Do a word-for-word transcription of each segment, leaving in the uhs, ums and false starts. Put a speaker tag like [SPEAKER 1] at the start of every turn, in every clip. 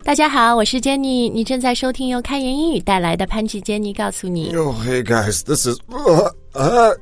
[SPEAKER 1] 大家好，我是 Jenny， 你正在收听由开言英语带来的潘吉 Jenny 告诉你。
[SPEAKER 2] Oh, hey guys, this is uh, uh,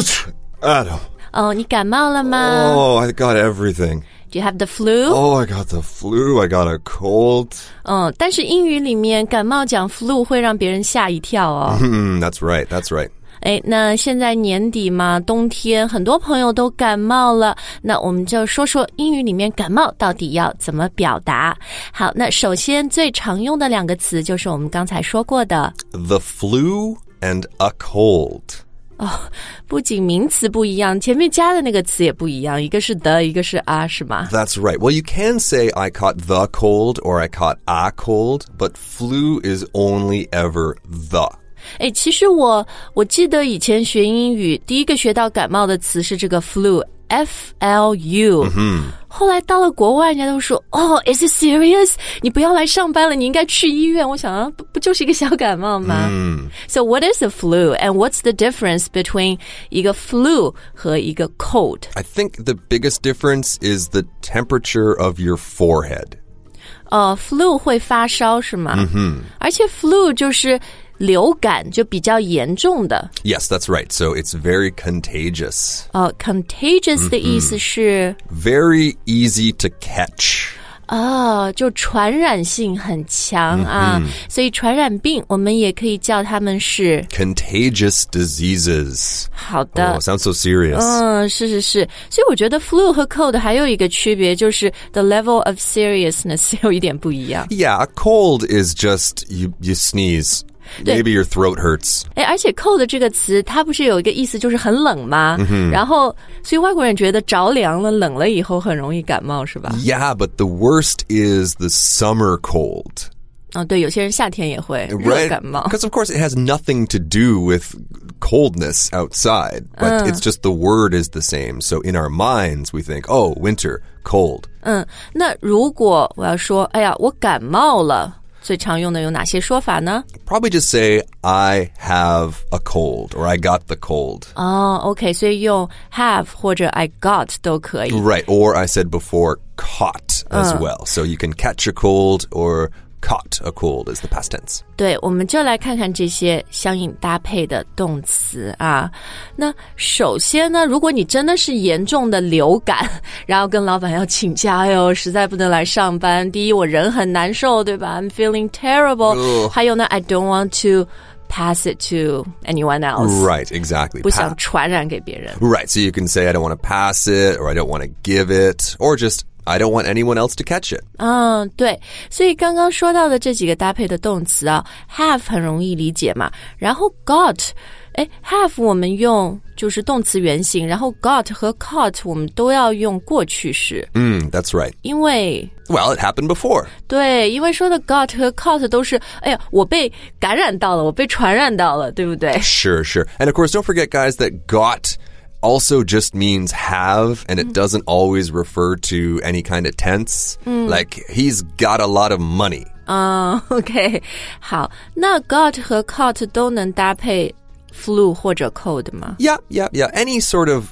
[SPEAKER 2] Adam.
[SPEAKER 1] 哦，你感冒了吗？
[SPEAKER 2] Oh, I got everything.
[SPEAKER 1] Do you have the flu?
[SPEAKER 2] Oh, I got the flu. I got a cold.
[SPEAKER 1] 嗯，但是英语里面感冒讲 flu 会让别人吓一跳哦。
[SPEAKER 2] That's right, that's right.
[SPEAKER 1] 诶，那现在年底嘛，冬天很多朋友都感冒了，那我们就说说英语里面感冒到底要怎么表达。好，那首先最常用的两个词就是我们刚才说过的
[SPEAKER 2] The flu and a cold.
[SPEAKER 1] 哦，不仅名词不一样，前面加的那个词也不一样，一个是 the， 一个是 a 是吗？
[SPEAKER 2] That's right. Well, you can say I caught the cold or I caught a cold, but flu is only ever the.
[SPEAKER 1] 诶，其实我我记得以前学英语第一个学到感冒的词是这个 flu F L U、嗯、后来到了国外人家都说哦 is it serious 你不要来上班了你应该去医院我想啊 不, 不就是一个小感冒吗、嗯、So what is a flu and what's the difference between 一个 flu 和一个 cold?
[SPEAKER 2] I think the biggest difference is the temperature of your forehead.
[SPEAKER 1] 哦 flu 会发烧是吗、嗯、而且 flu 就是流感就比较严重的
[SPEAKER 2] Yes, that's right. So it's very contagious.
[SPEAKER 1] 哦 contagious 的意思是、
[SPEAKER 2] mm-hmm. Very easy to catch.
[SPEAKER 1] 哦就传染性很强啊、mm-hmm. 所以传染病我们也可以叫它们是
[SPEAKER 2] contagious diseases.
[SPEAKER 1] 好的
[SPEAKER 2] Oh, sounds so serious.
[SPEAKER 1] 嗯是是是所以我觉得 flu 和 cold 还有一个区别就是 the level of seriousness 有一点不一样
[SPEAKER 2] Yeah, a cold is just you, you sneeze.Maybe your throat hurts.
[SPEAKER 1] 诶而且 cold 这个词它不是有一个意思就是很冷吗、mm-hmm. 然后所以外国人觉得着凉了冷了以后很容易感冒是吧
[SPEAKER 2] Yeah, but the worst is the summer cold.
[SPEAKER 1] 哦对有些人夏天也会
[SPEAKER 2] Right?
[SPEAKER 1] 热感冒
[SPEAKER 2] Because of course it has nothing to do with coldness outside, but、uh. it's just the word is the same. So in our minds we think, oh, winter, cold.
[SPEAKER 1] 嗯那如果我要说哎呀我感冒了最常用的有哪些说法呢
[SPEAKER 2] Probably just say, I have a cold, or I got the cold.
[SPEAKER 1] 哦 OK 所以用 have 或者 I got 都可以
[SPEAKER 2] Right, or I said before, caught as、uh. well. So you can catch a cold, or caught a cold is the past tense.
[SPEAKER 1] 对我们就来看看这些相应搭配的动词啊那首先呢如果你真的是严重的流感然后跟老板要请假哎呦实在不能来上班第一我人很难受对吧 I'm feeling terrible、uh. 还有呢 I don't want to pass it to anyone else.
[SPEAKER 2] Right, exactly.
[SPEAKER 1] 不想传染给别人
[SPEAKER 2] Right, so you can say I don't want to pass it, or I don't want to give it, or just I don't want anyone else to catch it.
[SPEAKER 1] 嗯，对，所以刚刚说到的这几个搭配的动词啊 have 很容易理解嘛然后 got 诶 have 我们用就是动词原形然后 got 和 caught 我们都要用过去式
[SPEAKER 2] Mm, that's right.
[SPEAKER 1] 因为
[SPEAKER 2] Well, it happened before.
[SPEAKER 1] 对因为说的 got 和 caught 都是哎呀我被感染到了我被传染到了对不对
[SPEAKER 2] Sure, sure. And of course, don't forget, guys, that got also just means have, and it mm. doesn't always refer to any kind of tense. Mm. Like, he's got a lot of money.
[SPEAKER 1] 啊、uh, OK 好那 got 和 caught 都能搭配 flu 或者 cold 吗
[SPEAKER 2] Yeah, yeah, yeah. Any sort of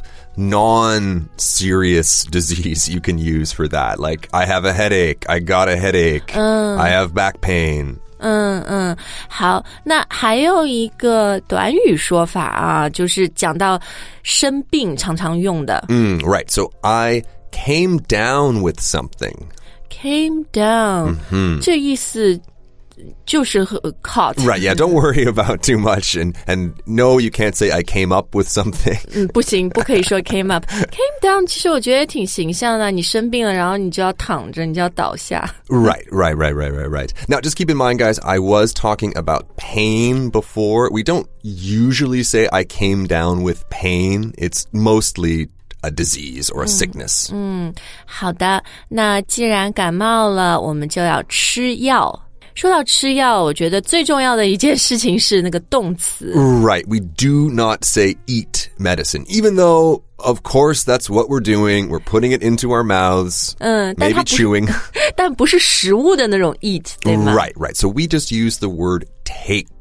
[SPEAKER 2] non-serious disease you can use for that. Like, I have a headache. I got a headache. Uh. I have back pain.
[SPEAKER 1] 嗯嗯，好，那还有一个短语说法啊，就是讲到生病常常用的。
[SPEAKER 2] 嗯 right. So I came down with something.
[SPEAKER 1] Came down.
[SPEAKER 2] 嗯
[SPEAKER 1] 这意思就是 caught.
[SPEAKER 2] Right, yeah, don't worry about too much. And, and no, you can't say I came up with something.
[SPEAKER 1] 嗯，不行，不可以说 came up. Came down 其实我觉得挺形象的，你生病了，然后你就要躺着，你就要倒下。
[SPEAKER 2] Right, right, right, right, right, right. Now, just keep in mind, guys, I was talking about pain before. We don't usually say I came down with pain. It's mostly a disease or a sickness.
[SPEAKER 1] 嗯，好的，那既然感冒了，我们就要吃药。说到吃药，我觉得最重要的一件事情是那个动词。
[SPEAKER 2] Right, we do not say eat medicine, even though, of course, that's what we're doing. We're putting it into our mouths,
[SPEAKER 1] 嗯
[SPEAKER 2] maybe chewing.
[SPEAKER 1] 但不是食物的那种 eat, 对吗
[SPEAKER 2] Right, right. So we just use the word take.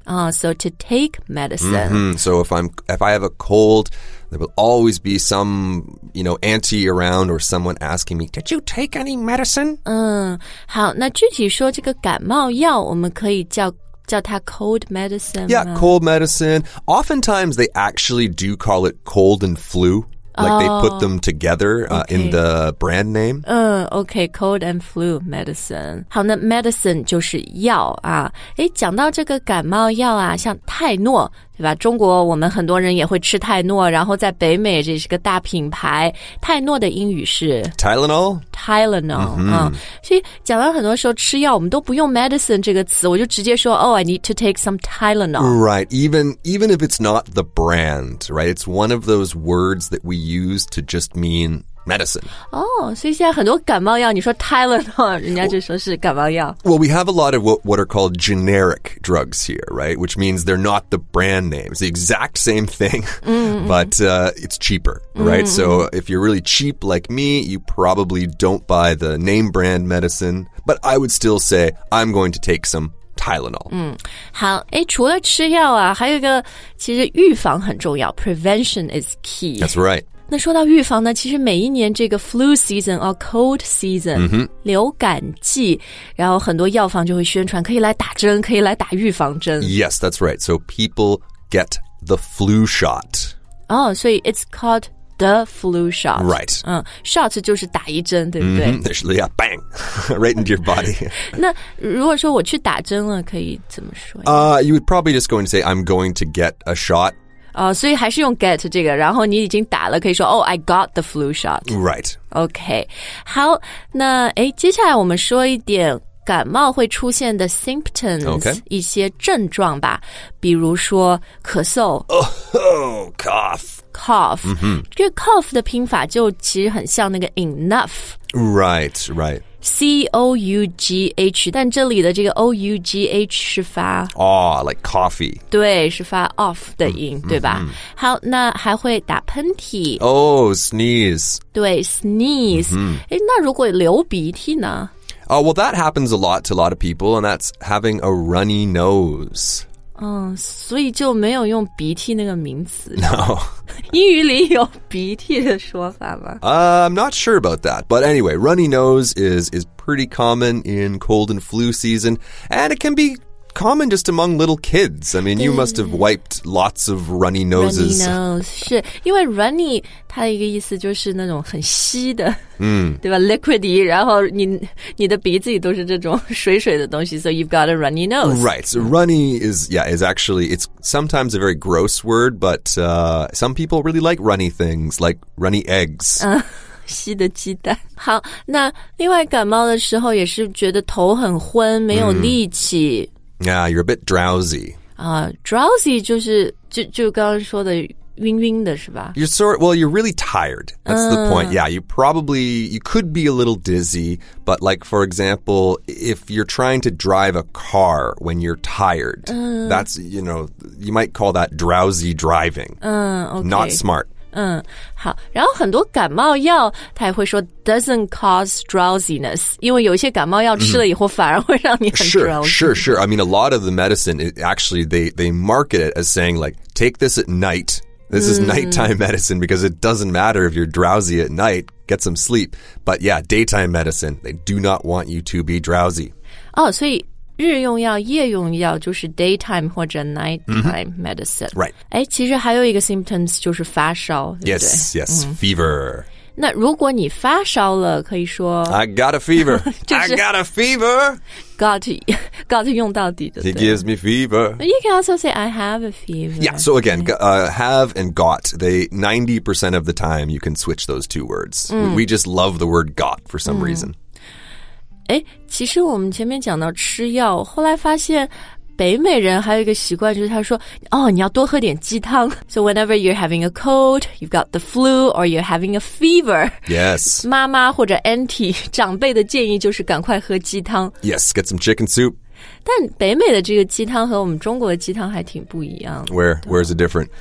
[SPEAKER 1] Ah, so to take medicine.
[SPEAKER 2] Mm-hmm. So if I'm if I have a cold, there will always be some, you know, auntie around or someone asking me, "Did you take any medicine?"
[SPEAKER 1] 嗯，好，那具体说这个感冒药，我们可以叫叫它 cold medicine.
[SPEAKER 2] Yeah, cold medicine. Oftentimes they actually do call it cold and flu. Like
[SPEAKER 1] oh,
[SPEAKER 2] they put them together uh,
[SPEAKER 1] okay.
[SPEAKER 2] in the brand name.
[SPEAKER 1] 嗯 OK, cold and flu medicine. 好，那 medicine 就是药啊。诶，讲到这个感冒药啊，像泰诺，对吧？中国我们很多人也会吃泰诺，然后在北美这是个大品牌。泰诺的英语是
[SPEAKER 2] Tylenol?
[SPEAKER 1] Tylenol，
[SPEAKER 2] 嗯
[SPEAKER 1] 啊，所以讲到很多时候吃药，我们都不用 medicine 这个词，我就直接说 Oh, I need to take some Tylenol.
[SPEAKER 2] Right. Even even if it's not the brand, right? It's one of those words that we use to just mean medicine.
[SPEAKER 1] 哦，所以现在很多感冒药，你说 Tylenol， 人家就说是感冒药。
[SPEAKER 2] Well, we have a lot of what, what are called generic drugs here, right? Which means they're not the brand name. It's the exact same thing, mm-hmm. but uh, it's cheaper, right? Mm-hmm. So if you're really cheap like me, you probably don't buy the name brand medicine. But I would still say I'm going to take some Tylenol.
[SPEAKER 1] 嗯，好，诶，除了吃药啊，还有一个其实预防很重要 ，prevention is key.
[SPEAKER 2] That's right.
[SPEAKER 1] 那说到预防呢，其实每一年这个 flu season or cold season、嗯、流感季，然后很多药房就会宣传可以来打针，可以来打预防针。
[SPEAKER 2] Yes, that's right. So people get the flu shot.
[SPEAKER 1] 哦，所以 it's called the flu shot.
[SPEAKER 2] Right.
[SPEAKER 1] 嗯 shot 就是打一针，对不对？
[SPEAKER 2] Mm-hmm. Yeah, bang. Right into your body.
[SPEAKER 1] 那如果说我去打针了，可以怎么说？
[SPEAKER 2] Uh, you would probably just go and say, I'm going to get a shot.
[SPEAKER 1] 哦，所以还是用 get 这个，然后你已经打了，可以说 Oh, I got the flu shot.
[SPEAKER 2] Right.
[SPEAKER 1] OK. 好，那诶，接下来我们说一点感冒会出现的 symptoms、okay. 一些症状吧，比如说咳嗽。
[SPEAKER 2] Oh, oh cough.
[SPEAKER 1] Cough. 嗯、这个 cough 的拼法就其实很像那个 enough.
[SPEAKER 2] Right, right.
[SPEAKER 1] C O U G H, 但这里的这个 O U G H 是发
[SPEAKER 2] Oh, like coffee.
[SPEAKER 1] 对，是发 off 的音、嗯、对吧、嗯、好，那还会打喷嚏
[SPEAKER 2] Oh, sneeze.
[SPEAKER 1] 对 sneeze、嗯、诶，那如果流鼻涕呢
[SPEAKER 2] Oh, well, that happens a lot to a lot of people, and that's having a runny nose.
[SPEAKER 1] 嗯，所以就没有用鼻涕那个名词。
[SPEAKER 2] No.
[SPEAKER 1] 英语里有鼻涕的说法吗？
[SPEAKER 2] Uh, I'm not sure about that. But anyway, runny nose is, is pretty common in cold and flu season, and it can be common just among little kids. I mean, you must have wiped lots of runny noses.
[SPEAKER 1] Runny nose 是因为 runny 它的一个意思就是那种很稀的，嗯，对吧 ？liquidy， 然后你你的鼻子里都是这种水水的东西 ，so you've got a runny nose.
[SPEAKER 2] Right. So runny is yeah is actually it's sometimes a very gross word, but uh, some people really like runny things like runny eggs.
[SPEAKER 1] 嗯。稀的鸡蛋。好，那另外感冒的时候也是觉得头很昏，没有力气。
[SPEAKER 2] Yeah, you're a bit drowsy.
[SPEAKER 1] 啊、uh, ，drowsy 就是就就刚刚说的晕晕的是吧
[SPEAKER 2] You're sort well, you're really tired. That's
[SPEAKER 1] uh.
[SPEAKER 2] the point. Yeah, you probably you could be a little dizzy, but like for example, if you're trying to drive a car when you're tired, uh. that's you know, you might call that drowsy driving.
[SPEAKER 1] Uh, okay.
[SPEAKER 2] Not smart.
[SPEAKER 1] 嗯，好，然后很多感冒药它也会说 doesn't cause drowsiness， 因为有一些感冒药吃了以后反而会让你很 drowsy.
[SPEAKER 2] Sure, sure, sure. I mean, a lot of the medicine, it actually, they, they market it as saying like, take this at night. This is mm. nighttime medicine because it doesn't matter if you're drowsy at night, get some sleep. But yeah, daytime medicine, they do not want you to be drowsy.
[SPEAKER 1] 哦，所以日用药、夜用药就是 daytime 或者 nighttime medicine.
[SPEAKER 2] Right.
[SPEAKER 1] 哎，其实还有一个 symptoms 就是发烧，对不对？
[SPEAKER 2] Yes, yes, mm. fever.
[SPEAKER 1] 那如果你发烧了，可以说
[SPEAKER 2] I got a fever. I got a fever.
[SPEAKER 1] Got got 用到底的。
[SPEAKER 2] He gives me fever.
[SPEAKER 1] You can also say I have a fever.
[SPEAKER 2] Yeah. So again, uh, have and got. They ninety percent of the time you can switch those two words. Mm. We just love the word got for some mm. reason.
[SPEAKER 1] 诶，其实我们前面讲到吃药，后来发现北美人还有一个习惯，就是他说，哦，你要多喝点鸡汤。So whenever you're having a cold, you've got the flu, or you're having a fever.
[SPEAKER 2] Yes.
[SPEAKER 1] 妈妈或者 auntie 长辈的建议就是赶快喝鸡汤。
[SPEAKER 2] Yes, get some chicken soup.
[SPEAKER 1] 但北美的这个鸡汤和我们中国的鸡汤还挺不一样的。
[SPEAKER 2] Where? Where's it different?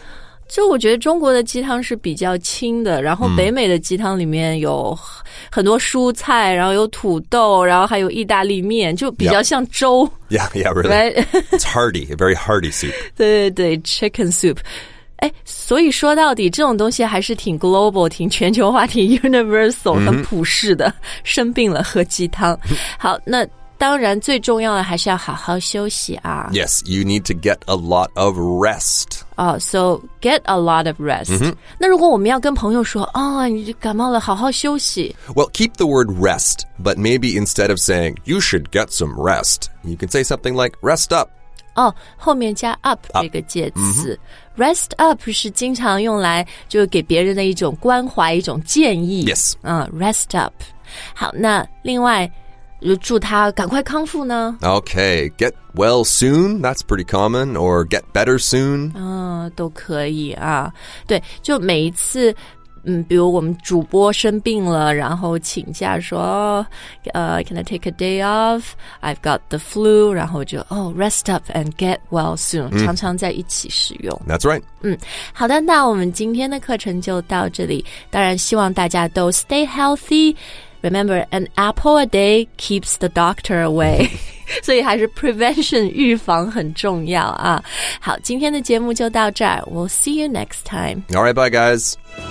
[SPEAKER 1] 就我觉得中国的鸡汤是比较清的，然后北美的鸡汤里面有很多蔬菜，然后有土豆，然后还有意大利面，就比较像粥。
[SPEAKER 2] Yeah, yeah, really.
[SPEAKER 1] Right?
[SPEAKER 2] It's hearty, a very hearty soup.
[SPEAKER 1] 对对对 ，chicken soup。哎，所以说到底，这种东西还是挺 global、挺全球化、挺 universal、很普世的。生病了喝鸡汤。好，那当然最重要的还是要好好休息啊。
[SPEAKER 2] Yes, you need to get a lot of rest.
[SPEAKER 1] Oh, so get a lot of rest. Mm-hmm. 那如果我们要跟朋友说，哦，你感冒了，好好休息。
[SPEAKER 2] Well, keep the word rest, but maybe instead of saying, you should get some rest, you can say something like, rest up.
[SPEAKER 1] 哦，后面加 up 这个介词、嗯、，rest up 是经常用来就给别人的一种关怀、一种建议。
[SPEAKER 2] Yes.
[SPEAKER 1] 嗯 ，rest up。好，那另外就祝他赶快康复呢。
[SPEAKER 2] Okay, get well soon. That's pretty common. Or get better soon.
[SPEAKER 1] 嗯，都可以啊。对，就每一次。嗯，比如我们主播生病了，然后请假说，呃、uh, ，Can I take a day off? I've got the flu. 然后就哦、oh, ，rest up and get well soon、嗯。常常在一起使用。
[SPEAKER 2] That's right.
[SPEAKER 1] 嗯，好的，那我们今天的课程就到这里。当然，希望大家都 stay healthy. Remember, an apple a day keeps the doctor away. 所以还是 prevention 预防很重要啊。好，今天的节目就到这儿。We'll see you next time.
[SPEAKER 2] All right, bye, guys.